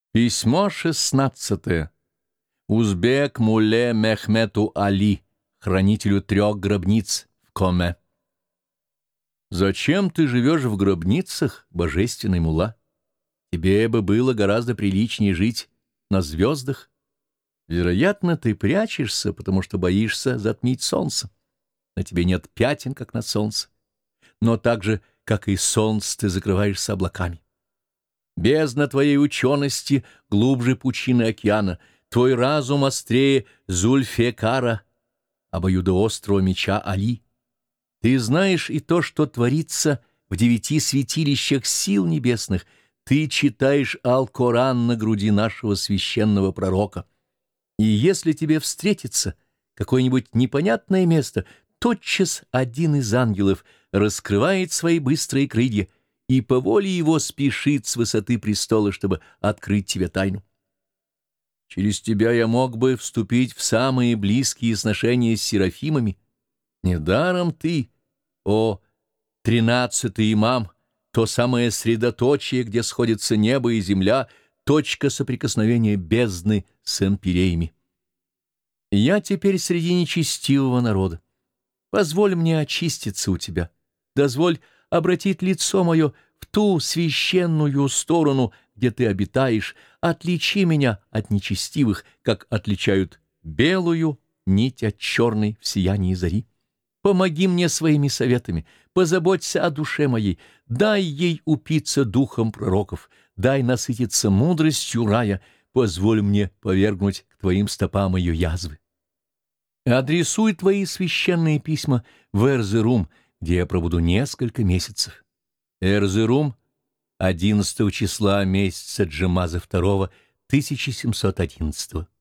Письмо 16. Узбек Мулле Мехмету Али, хранителю 3 гробниц в Коме. Зачем ты живешь в гробницах, божественный мулла? Тебе бы было гораздо приличнее жить на звездах. Вероятно, ты прячешься, потому что боишься затмить солнце. На тебе нет пятен, как на солнце. Но так же, как и солнце, ты закрываешься облаками. Бездна твоей учености глубже пучины океана, твой разум острее Зульфекара, обоюдоострого меча Али. Ты знаешь и то, что творится в 9 святилищах сил небесных. Ты читаешь Ал-Коран на груди нашего священного пророка. И если тебе встретится какое-нибудь непонятное место, тотчас один из ангелов раскрывает свои быстрые крылья и по воле его спешит с высоты престола, чтобы открыть тебе тайну. Через тебя я мог бы вступить в самые близкие сношения с серафимами. Недаром ты, о 13-й имам, то самое средоточие, где сходятся небо и земля, точка соприкосновения бездны с эмпиреями. Я теперь среди нечестивого народа. Позволь мне очиститься у тебя. Дозволь обратить лицо мое в ту священную сторону, где ты обитаешь. Отличи меня от нечестивых, как отличают белую нить от черной в сиянии зари. Помоги мне своими советами, позаботься о душе моей, дай ей упиться духом пророков, дай насытиться мудростью рая, позволь мне повергнуть к твоим стопам ее язвы. Адресуй твои священные письма в Эрзерум, где я пробуду несколько месяцев. Эрзерум, 11 числа месяца Джемаза II, 1711.